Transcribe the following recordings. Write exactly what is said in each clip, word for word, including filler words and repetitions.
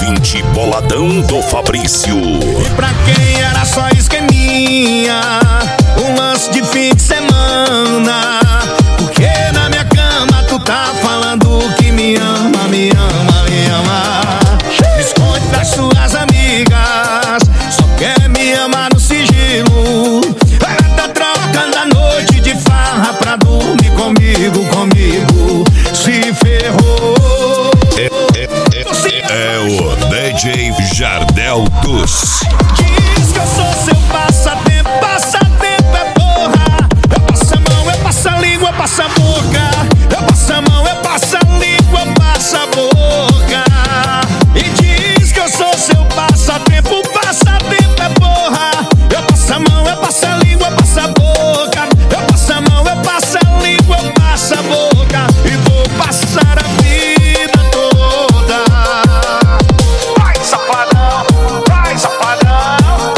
ouvinte boladão do Fabrício. E pra quem era só esqueminha, um lance de fim de semana, porque na minha cama tu tá falando que me ama, me ama, me ama. Me esconde das suas amigas, só quer me amar no sigilo. Ela tá trocando a noite de farra pra dormir comigo, comigo. Se ferrou. É, é, é, é o D J Jardel dos. Diz que eu sou seu passatempo, passatempo é porra. Eu passo a mão, eu passo a língua, eu passo a boca. Eu passo a mão, eu passo a língua, eu passo a boca. E diz que eu sou seu passatempo, passatempo é porra. Eu passo a mão, eu passo a língua, eu passo a boca. Eu passo a mão, eu passo a língua, eu passo a boca. E vou passar a vida toda. Vai, safadão, vai, safadão.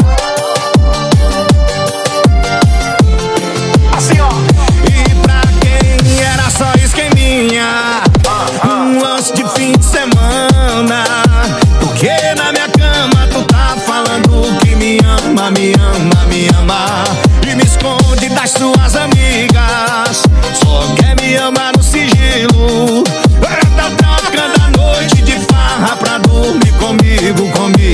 Assim, ó. E pra quem era só esqueminha, um lance de fim de semana, porque na minha cama tu tá falando que me ama, me ama, me ama. E me esconde das suas amigas, só quer me amar no sigilo. Ela tá trocando a noite de farra pra dormir comigo, comigo.